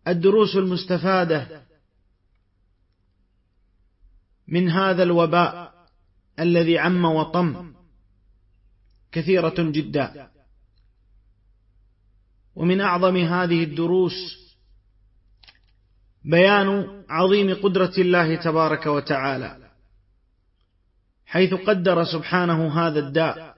الدروس المستفادة من هذا الوباء الذي عم وطم كثيرة جدا، ومن أعظم هذه الدروس بيان عظيم قدرة الله تبارك وتعالى، حيث قدر سبحانه هذا الداء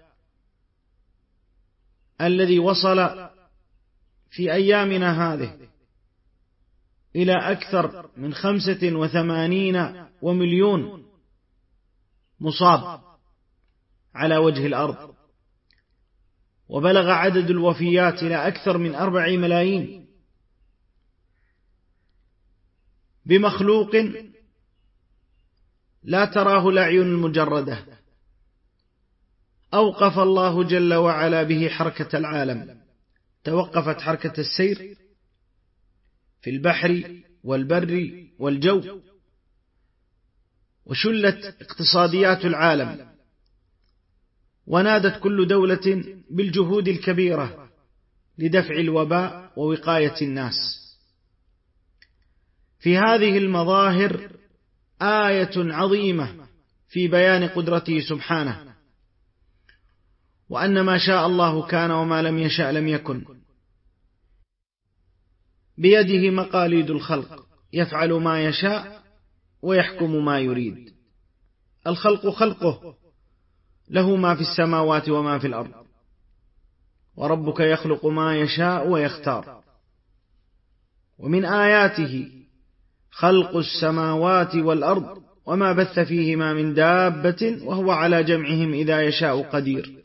الذي وصل في أيامنا هذه إلى أكثر من 85 مليون مصاب على وجه الأرض، وبلغ عدد الوفيات إلى أكثر من 4 ملايين، بمخلوق لا تراه الأعين المجردة أوقف الله جل وعلا به حركة العالم، توقفت حركة السير في البحر والبر والجو، وشلت اقتصاديات العالم، ونادت كل دولة بالجهود الكبيرة لدفع الوباء ووقاية الناس. في هذه المظاهر آية عظيمة في بيان قدرته سبحانه، وأن ما شاء الله كان وما لم يشأ لم يكن، بيده مقاليد الخلق، يفعل ما يشاء ويحكم ما يريد. الخلق خلقه، له ما في السماوات وما في الأرض، وربك يخلق ما يشاء ويختار. ومن آياته خلق السماوات والأرض وما بث فيهما من دابة وهو على جمعهم إذا يشاء قدير.